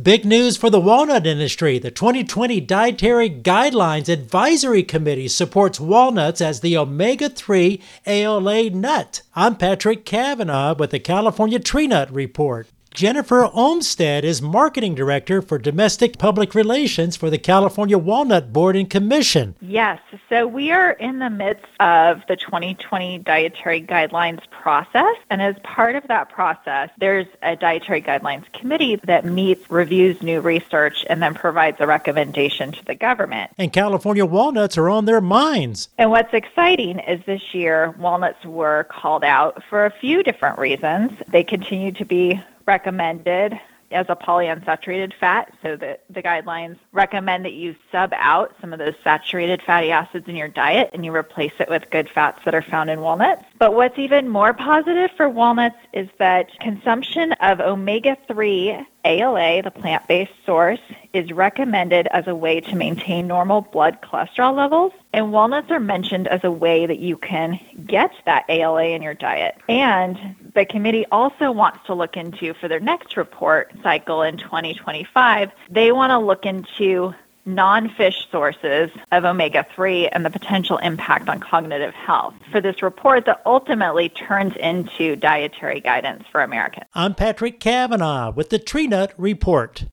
Big news for the walnut industry. The 2020 Dietary Guidelines Advisory Committee supports walnuts as the omega-3 ALA nut. I'm Patrick Cavanaugh with the California Tree Nut Report. Jennifer Olmstead is Marketing Director for Domestic Public Relations for the California Walnut Board and Commission. Yes, so we are in the midst of the 2020 Dietary Guidelines process, and as part of that process, there's a Dietary Guidelines Committee that meets, reviews new research, and then provides a recommendation to the government. And California walnuts are on their minds. And what's exciting is this year, walnuts were called out for a few different reasons. They continue to be recommended as a polyunsaturated fat, so that the guidelines recommend that you sub out some of those saturated fatty acids in your diet and you replace it with good fats that are found in walnuts. But what's even more positive for walnuts is that consumption of omega-3 ALA, the plant-based source, is recommended as a way to maintain normal blood cholesterol levels. And walnuts are mentioned as a way that you can get that ALA in your diet. And the committee also wants to look into, for their next report cycle in 2025, they want to look into non-fish sources of omega-3 and the potential impact on cognitive health for this report that ultimately turns into dietary guidance for Americans. I'm Patrick Cavanaugh with the Tree Nut Report.